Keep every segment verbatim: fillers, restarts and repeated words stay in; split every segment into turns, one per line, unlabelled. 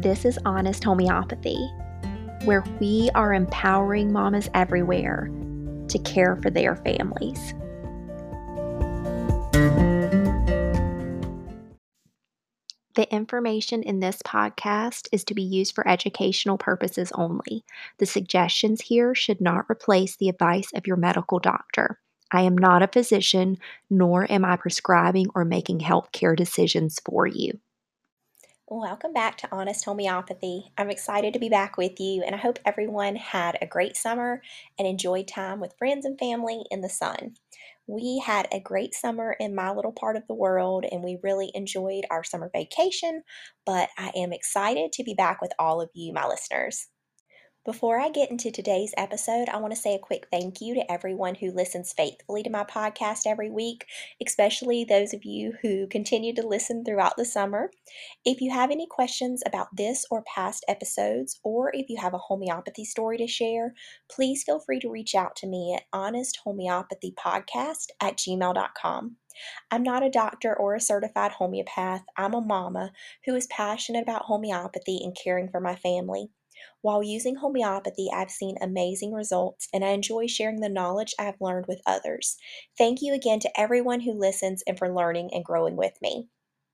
This is Honest Homeopathy, where we are empowering mamas everywhere to care for their families. The information in this podcast is to be used for educational purposes only. The suggestions here should not replace the advice of your medical doctor. I am not a physician, nor am I prescribing or making healthcare decisions for you.
Welcome back to Honest Homeopathy. I'm excited to be back with you, and I hope everyone had a great summer and enjoyed time with friends and family in the sun. We had a great summer in my little part of the world, and we really enjoyed our summer vacation, but I am excited to be back with all of you, my listeners. Before I get into today's episode, I want to say a quick thank you to everyone who listens faithfully to my podcast every week, especially those of you who continue to listen throughout the summer. If you have any questions about this or past episodes, or if you have a homeopathy story to share, please feel free to reach out to me at honesthomeopathypodcast at gmail dot com. I'm not a doctor or a certified homeopath. I'm a mama who is passionate about homeopathy and caring for my family. While using homeopathy, I've seen amazing results, and I enjoy sharing the knowledge I've learned with others. Thank you again to everyone who listens and for learning and growing with me.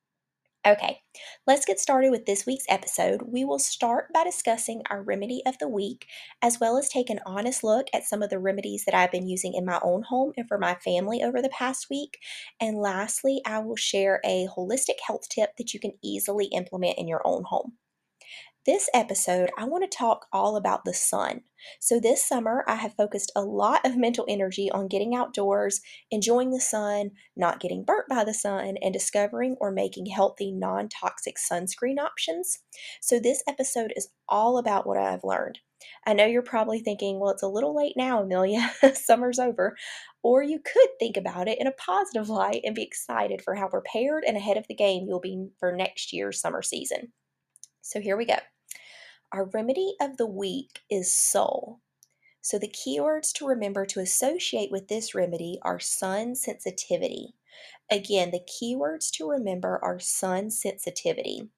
Okay, let's get started with this week's episode. We will start by discussing our remedy of the week, as well as take an honest look at some of the remedies that I've been using in my own home and for my family over the past week. And lastly, I will share a holistic health tip that you can easily implement in your own home. This episode, I want to talk all about the sun. So, this summer, I have focused a lot of mental energy on getting outdoors, enjoying the sun, not getting burnt by the sun, and discovering or making healthy, non toxic sunscreen options. So, this episode is all about what I've learned. I know you're probably thinking, well, it's a little late now, Amelia. Summer's over. Or you could think about it in a positive light and be excited for how prepared and ahead of the game you'll be for next year's summer season. So, here we go. Our remedy of the week is soul. So the keywords to remember to associate with this remedy are sun sensitivity. Again, the keywords to remember are sun sensitivity.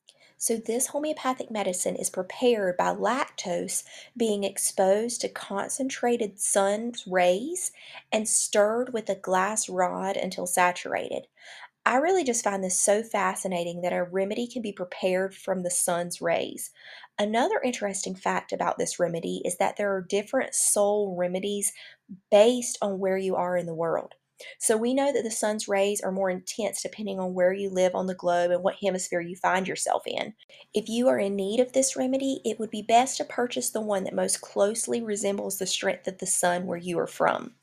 So this homeopathic medicine is prepared by lactose being exposed to concentrated sun's rays and stirred with a glass rod until saturated. I really just find this so fascinating that a remedy can be prepared from the sun's rays. Another interesting fact about this remedy is that there are different soul remedies based on where you are in the world. So we know that the sun's rays are more intense depending on where you live on the globe and what hemisphere you find yourself in. If you are in need of this remedy, it would be best to purchase the one that most closely resembles the strength of the sun where you are from.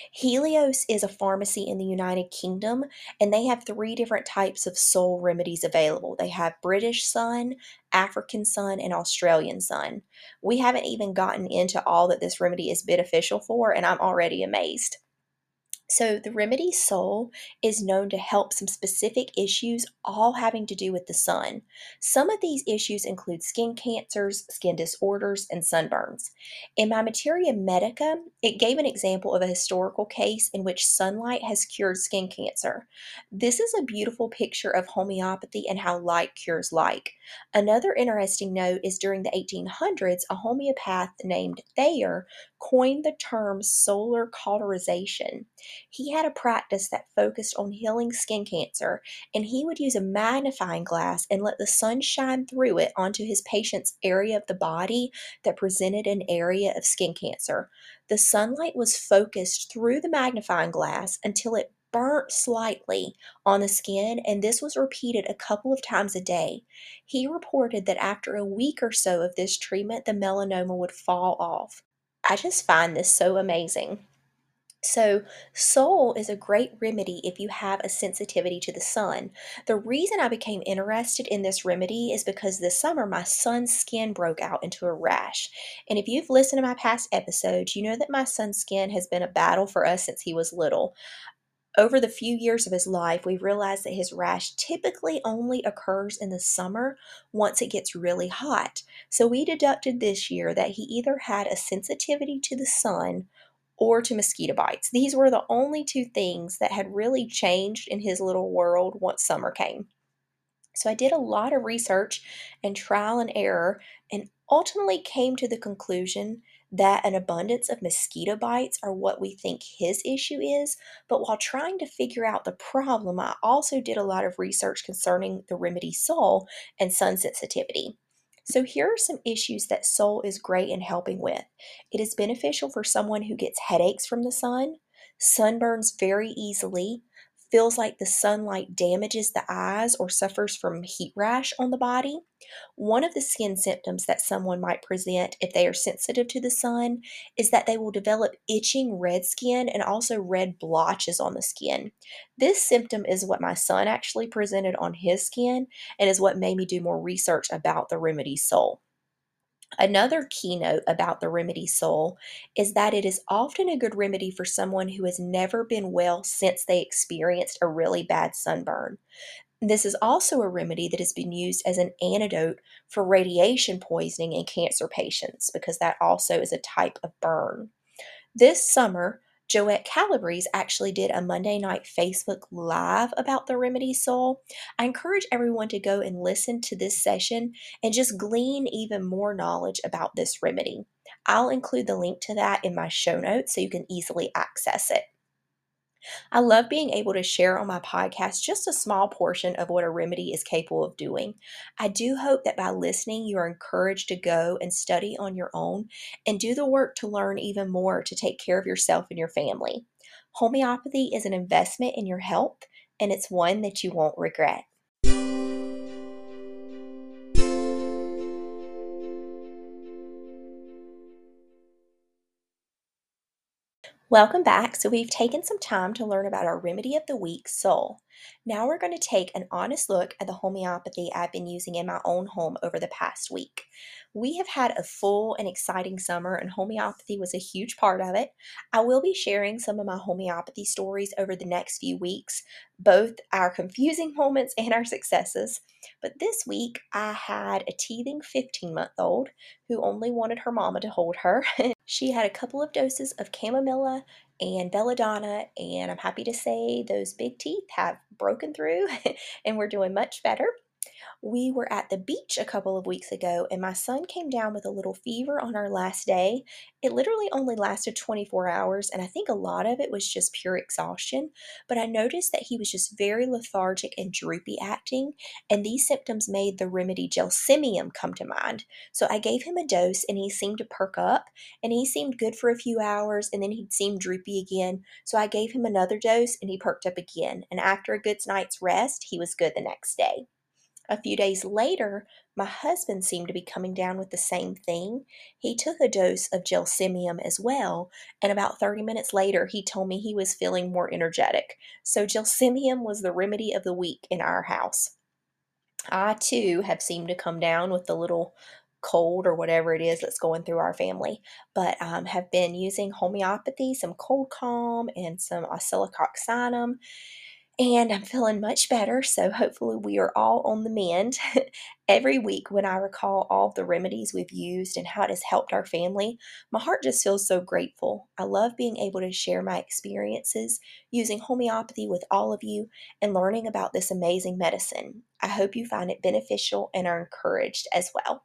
Helios is a pharmacy in the United Kingdom, and they have three different types of soul remedies available. They have British sun, African sun, and Australian sun. We haven't even gotten into all that this remedy is beneficial for, and I'm already amazed. So, the remedy soul is known to help some specific issues, all having to do with the sun. Some of these issues include skin cancers, skin disorders, and sunburns. In my Materia Medica, it gave an example of a historical case in which sunlight has cured skin cancer. This is a beautiful picture of homeopathy and how like cures like. Another interesting note is during the eighteen hundreds, a homeopath named Thayer coined the term solar cauterization. He had a practice that focused on healing skin cancer, and he would use a magnifying glass and let the sun shine through it onto his patient's area of the body that presented an area of skin cancer. The sunlight was focused through the magnifying glass until it burnt slightly on the skin, and this was repeated a couple of times a day. He reported that after a week or so of this treatment, the melanoma would fall off. I just find this so amazing. So, soul is a great remedy if you have a sensitivity to the sun. The reason I became interested in this remedy is because this summer my son's skin broke out into a rash. And if you've listened to my past episodes, you know that my son's skin has been a battle for us since he was little. Over the few years of his life, we've realized that his rash typically only occurs in the summer once it gets really hot. So we deducted this year that he either had a sensitivity to the sun or to mosquito bites. These were the only two things that had really changed in his little world once summer came. So I did a lot of research and trial and error and ultimately came to the conclusion that an abundance of mosquito bites are what we think his issue is. But while trying to figure out the problem, I also did a lot of research concerning the remedy Sol and sun sensitivity. So here are some issues that Sol is great in helping with. It is beneficial for someone who gets headaches from the sun, sunburns very easily, feels like the sunlight damages the eyes or suffers from heat rash on the body. One of the skin symptoms that someone might present if they are sensitive to the sun is that they will develop itching red skin and also red blotches on the skin. This symptom is what my son actually presented on his skin and is what made me do more research about the remedy Sol. Another keynote about the remedy Sol is that it is often a good remedy for someone who has never been well since they experienced a really bad sunburn. This is also a remedy that has been used as an antidote for radiation poisoning in cancer patients because that also is a type of burn. This summer, Joette Calabrese actually did a Monday night Facebook Live about the remedy Sol. I encourage everyone to go and listen to this session and just glean even more knowledge about this remedy. I'll include the link to that in my show notes so you can easily access it. I love being able to share on my podcast just a small portion of what a remedy is capable of doing. I do hope that by listening, you are encouraged to go and study on your own and do the work to learn even more to take care of yourself and your family. Homeopathy is an investment in your health, and it's one that you won't regret. Welcome back. So, we've taken some time to learn about our remedy of the week, Sol. Now, we're going to take an honest look at the homeopathy I've been using in my own home over the past week. We have had a full and exciting summer, and homeopathy was a huge part of it. I will be sharing some of my homeopathy stories over the next few weeks, both our confusing moments and our successes. But this week, I had a teething fifteen month old who only wanted her mama to hold her. She had a couple of doses of chamomilla and belladonna, and I'm happy to say those big teeth have broken through and we're doing much better. We were at the beach a couple of weeks ago, and my son came down with a little fever on our last day. It literally only lasted twenty-four hours, and I think a lot of it was just pure exhaustion. But I noticed that he was just very lethargic and droopy acting, and these symptoms made the remedy gelsemium come to mind. So I gave him a dose, and he seemed to perk up, and he seemed good for a few hours, and then he'd seem droopy again. So I gave him another dose, and he perked up again. And after a good night's rest, he was good the next day. A few days later, my husband seemed to be coming down with the same thing. He took a dose of gelsemium as well, and about thirty minutes later, he told me he was feeling more energetic. So, gelsemium was the remedy of the week in our house. I too have seemed to come down with the little cold or whatever it is that's going through our family, but um, have been using homeopathy, some cold calm, and some oscillococcinum, and I'm feeling much better, so hopefully we are all on the mend. Every week when I recall all the remedies we've used and how it has helped our family, my heart just feels so grateful. I love being able to share my experiences using homeopathy with all of you and learning about this amazing medicine. I hope you find it beneficial and are encouraged as well.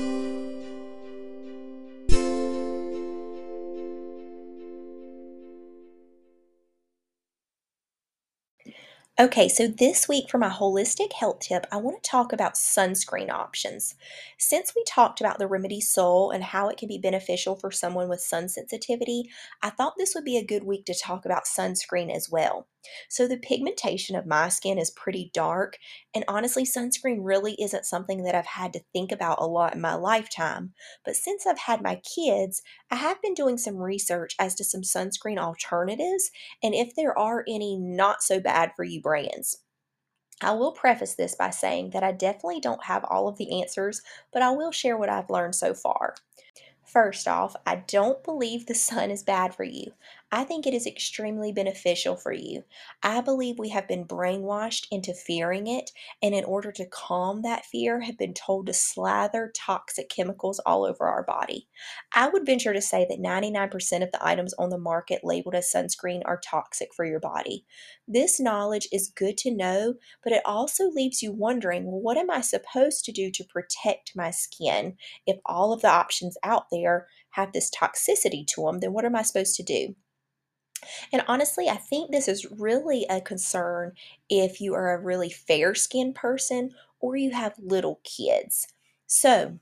Okay, so this week for my holistic health tip, I want to talk about sunscreen options. Since we talked about the remedy Sol and how it can be beneficial for someone with sun sensitivity, I thought this would be a good week to talk about sunscreen as well. So, the pigmentation of my skin is pretty dark, and honestly, sunscreen really isn't something that I've had to think about a lot in my lifetime. But since I've had my kids, I have been doing some research as to some sunscreen alternatives and if there are any not so bad for you brands. I will preface this by saying that I definitely don't have all of the answers, but I will share what I've learned so far. First off, I don't believe the sun is bad for you. I think it is extremely beneficial for you. I believe we have been brainwashed into fearing it, and in order to calm that fear, have been told to slather toxic chemicals all over our body. I would venture to say that ninety-nine percent of the items on the market labeled as sunscreen are toxic for your body. This knowledge is good to know, but it also leaves you wondering, well, what am I supposed to do to protect my skin? If all of the options out there have this toxicity to them, then what am I supposed to do? And honestly, I think this is really a concern if you are a really fair skinned person or you have little kids. So,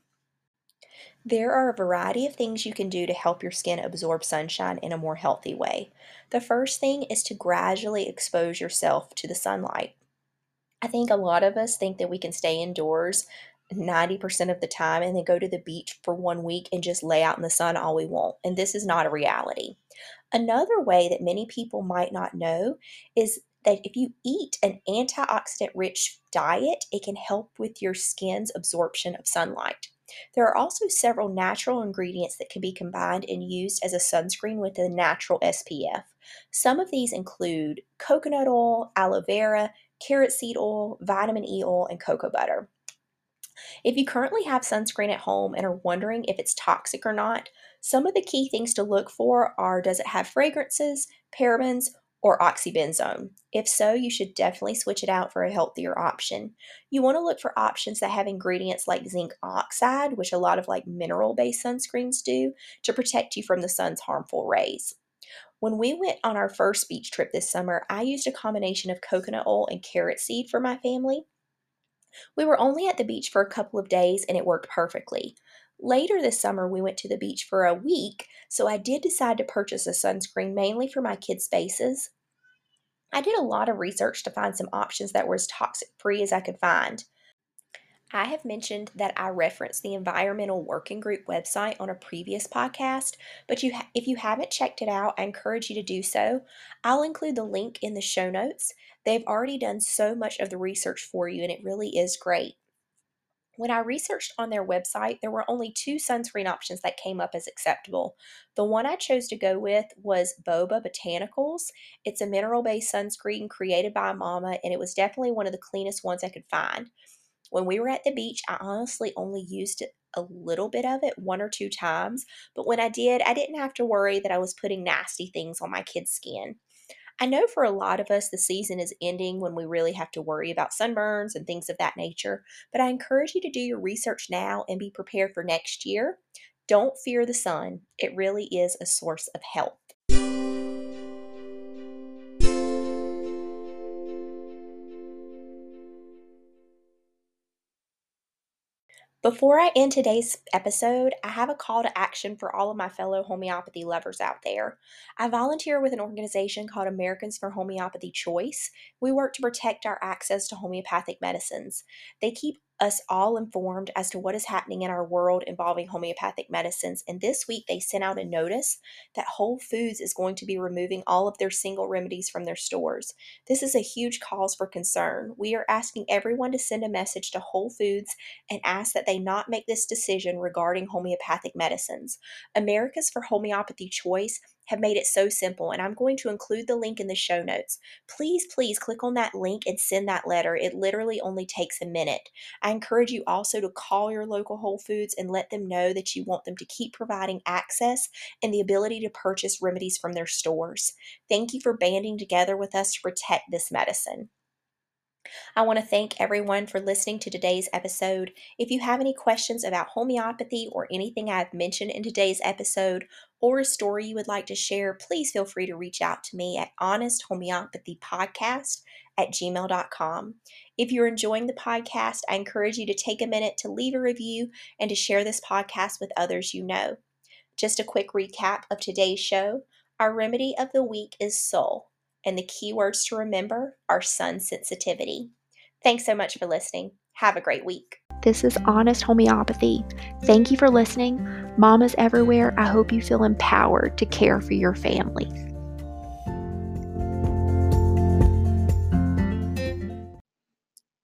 there are a variety of things you can do to help your skin absorb sunshine in a more healthy way. The first thing is to gradually expose yourself to the sunlight. I think a lot of us think that we can stay indoors ninety percent of the time and then go to the beach for one week and just lay out in the sun all we want. And this is not a reality. Another way that many people might not know is that if you eat an antioxidant rich diet, it can help with your skin's absorption of sunlight. There are also several natural ingredients that can be combined and used as a sunscreen with a natural S P F. Some of these include coconut oil, aloe vera, carrot seed oil, vitamin E oil, and cocoa butter. If you currently have sunscreen at home and are wondering if it's toxic or not, some of the key things to look for are, does it have fragrances, parabens, or oxybenzone? If so, you should definitely switch it out for a healthier option. You want to look for options that have ingredients like zinc oxide, which a lot of like mineral-based sunscreens do, to protect you from the sun's harmful rays. When we went on our first beach trip this summer, I used a combination of coconut oil and carrot seed for my family. We were only at the beach for a couple of days and it worked perfectly. Later this summer, we went to the beach for a week, so I did decide to purchase a sunscreen mainly for my kids' faces. I did a lot of research to find some options that were as toxic free as I could find. I have mentioned that I referenced the Environmental Working Group website on a previous podcast, but you ha- if you haven't checked it out, I encourage you to do so. I'll include the link in the show notes. They've already done so much of the research for you, and it really is great. When I researched on their website, there were only two sunscreen options that came up as acceptable. The one I chose to go with was Boba Botanicals. It's a mineral based sunscreen created by Mama, and it was definitely one of the cleanest ones I could find. When we were at the beach, I honestly only used it a little bit of it, one or two times, but when I did, I didn't have to worry that I was putting nasty things on my kids' skin. I know for a lot of us, the season is ending when we really have to worry about sunburns and things of that nature, but I encourage you to do your research now and be prepared for next year. Don't fear the sun, it really is a source of health. Before I end today's episode, I have a call to action for all of my fellow homeopathy lovers out there. I volunteer with an organization called Americans for Homeopathy Choice. We work to protect our access to homeopathic medicines. They keep us all informed as to what is happening in our world involving homeopathic medicines, and this week they sent out a notice that Whole Foods is going to be removing all of their single remedies from their stores. This is a huge cause for concern. We are asking everyone to send a message to Whole Foods and ask that they not make this decision regarding homeopathic medicines. America's for Homeopathy Choice have made it so simple, and I'm going to include the link in the show notes. Please, please click on that link and send that letter. It literally only takes a minute. I encourage you also to call your local Whole Foods and let them know that you want them to keep providing access and the ability to purchase remedies from their stores. Thank you for banding together with us to protect this medicine. I want to thank everyone for listening to today's episode. If you have any questions about homeopathy or anything I've mentioned in today's episode or a story you would like to share, please feel free to reach out to me at honest homeopathy podcast at gmail dot com. If you're enjoying the podcast, I encourage you to take a minute to leave a review and to share this podcast with others you know. Just a quick recap of today's show. Our remedy of the week is Soul, and the key words to remember are sun sensitivity. Thanks so much for listening. Have a great week.
This is Honest Homeopathy. Thank you for listening. Mamas everywhere, I hope you feel empowered to care for your family.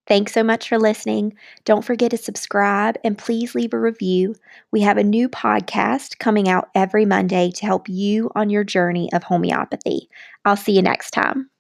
Thanks so much for listening. Don't forget to subscribe and please leave a review. We have a new podcast coming out every Monday to help you on your journey of homeopathy. I'll see you next time.